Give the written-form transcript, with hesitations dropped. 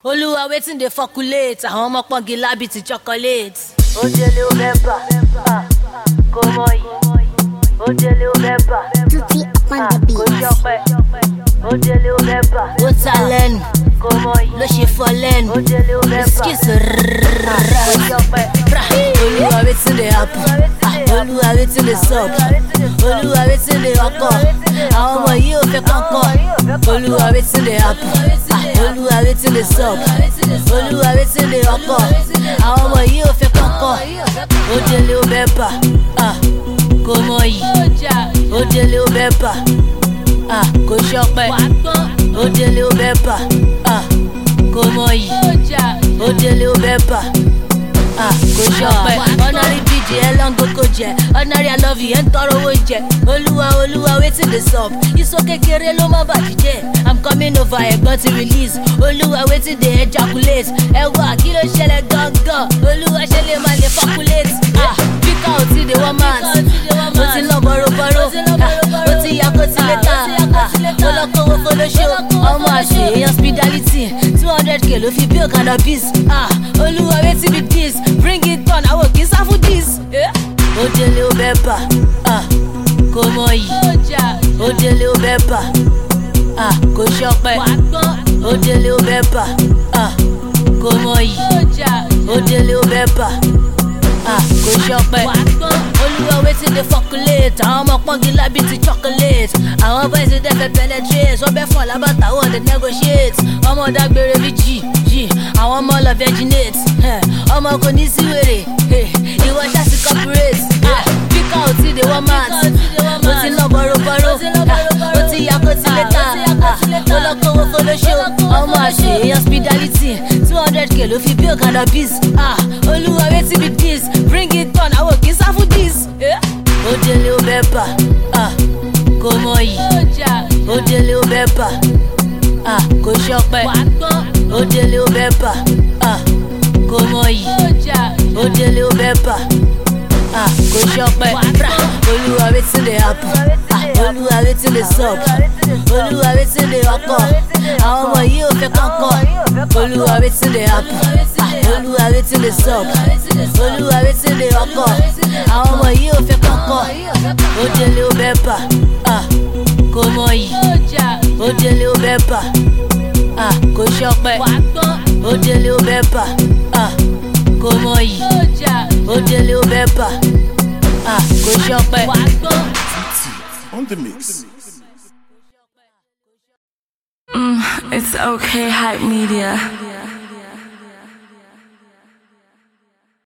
Oluwa wetin dey foculate, àwọn ọmọ pọ́ngì lábì ti chocolate. Ó délé ó mẹ́bà, kò mọ yìí. Ó délé ó mẹ́bà, Tutti on the kò beat. jọpẹ́. Ó délé ó mẹ́bà, Ó ta lẹ́nu, kò mọ yìí. ló ṣe fọ́ lẹ́nu. Ó délé ó mẹ́bà, Excuse kò jọpẹ́. Oluwa wetin dey happen, Oluwa wetin dey sup, Oluwa wetin dey ọkọ̀, àwọn ọmọ yìí ò fẹ́ kọ́kọ́. Oluwa wetin dey happen, Oluwa wetin dey sup, Oluwa wetin dey ọkọ̀, àwọn ọmọ yìí ò fẹ́ kọ́kọ́. Ó délé ó mẹ́bà, kò mọ yìí. Ó délé ó mẹ́bà, kò ṣọpẹ́. Ó délé ó mẹ́bà, kò mọ yìí. Ó délé ó mẹ́bà, kò ṣọpẹ́. Ordinary BJ ẹ lọ ń gboko jẹ, ordinary I love you ẹ ń tọrọ owó jẹ. Olúwa Olúwa wetin dey sup, iṣó kékeré ló má bàjẹ́ jẹ́. I'm coming over ẹ̀gbọ́n ti release. Olúwa wetin dey ejaculate, ẹ wá kí ló ṣẹlẹ̀ gangan. Olúwa ṣe lè máa lè fọkulate. Bíkà ò tí dey wọ́n mat, ó ti lọ bọ̀rọ̀bọ̀rọ̀, ó ti yà kó ti lè ta. Ó lọ kówó fọlọ́ṣọ́, ọmọ àṣẹ èèyàn speedality 200k ló fi bill cannabis. Olúwa wetin be this, bring it on, àwọn kì í sá fún this. Ó délé ó mẹ́bà, kò mọ yìí. Ó délé ó mẹ́bà, kò ṣọpẹ́. Ó délé ó mẹ́bà, kò mọ yìí. Ó délé ó mẹ́bà, kò ṣọpẹ́. Olúwa wetin dey foculate, àwọn ọmọ pọ́ngì lábì ti chocolate. Àwọn boys dey fẹ́ penetrate, wọ́n bẹ́ fún ọ̀làbàtà wọ́n dey negotiate. Ọmọ dágbére bí jì, àwọn ọmọ lọ virginate. Ọmọ kò ní sí wèrè, ìwọ ṣáàṣì corporate. Bíkà ò tí dey wọ́n mat, ó ti lọ bọ̀rọ̀bọ̀rọ̀, ó ti yà kó ti lè ta. Ó lọ kówó fọlọ́ṣọ́, ọmọ àṣẹ èèyàn speedality 200k ló fi bill cannabis. Olúwa wetin be this, bring it on, àwọn kì í sá fún this. Ó délé ó mẹ́bà, kò mọ yìí. Ó délé ó mẹ́bà, kò ṣọpẹ́. Ó délé ó mẹ́bà, kò mọ yìí. Ó délé ó mẹ́bà, kò ṣọpẹ́. Olúwa wetin dey happen, Olúwa wetin dey sup, Olúwa wetin dey ọkọ̀, àwọn ọmọ yìí ò fẹ́ kọ́kọ́. Olúwa wetin dey happen, Olúwa wetin dey sup, Olúwa wetin dey ọkọ̀, àwọn ọmọ yìí ò fẹ́ kọ́kọ́. Ó délé ó mẹ́bà, kò mọ yìí. Ó délé ó mẹ́bà, kò ṣọpẹ́. Ó délé ó mẹ́bà, kò mọ yìí. Ó délé ó mẹ́bà, kò ṣọpẹ́. On the mix. It's okay, hype media.